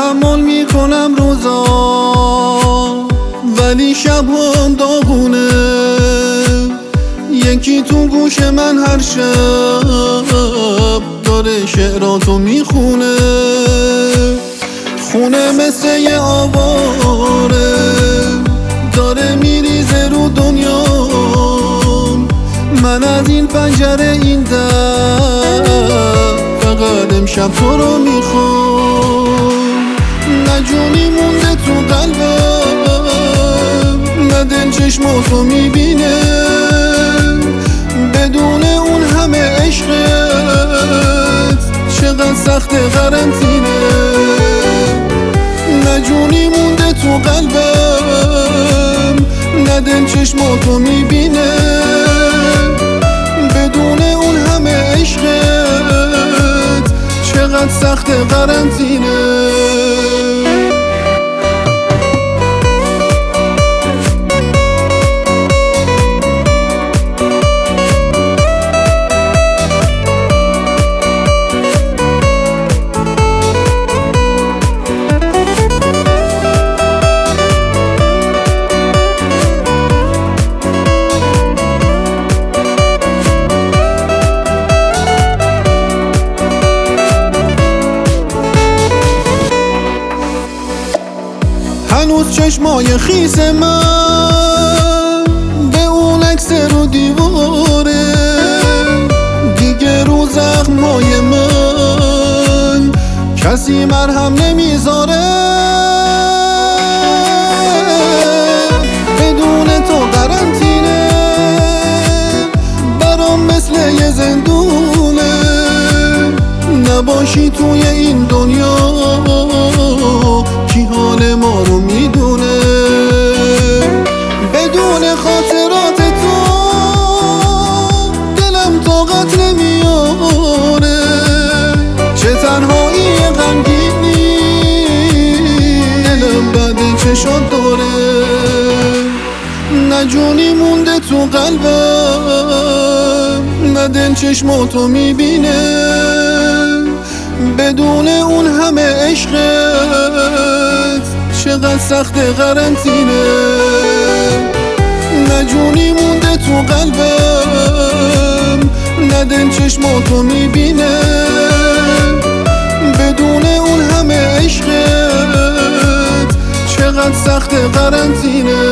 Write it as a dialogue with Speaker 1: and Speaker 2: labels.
Speaker 1: تحمل میکنم روزا ولی شب هم داغونه. یکی تو گوش من هر شب داره شعراتو میخونه. خونه مثل یه آواره داره میریزه رو دنیا. من از این پنجره این در فقط امشب تو رو میخوام. نه جونی مونده تو قلبم، نه دل چشماتو میبینه. بدون اون همه عشقت چقدر سخت قرنطینه. نه جونی مونده تو قلبم، نه دل چشماتو میبینه. بدون اون همه عشقت چقدر سخت قرنطینه. هنوز چشمای خیس من به اون عکس رو دیواره. دیگه رو زخمای من کسی مرهم نمیذاره. بدون تو قرنطینه برام مثل یه زندونه. نباشی توی این دنیا کی حال ما رو میدونه. بدون خاطرات تو دلم طاقت نمیاره. چه تنهایی غمگینی دلم بعد چشات داره. نه جونی مونده تو قلبم، نه دل چشماتو میبینه. بدون اون همه عشقت چقدر سخت قرنطینه. نه جونی مونده تو قلبم، نه دل چشماتو میبینه. بدون اون همه عشقت چقدر سخت قرنطینه.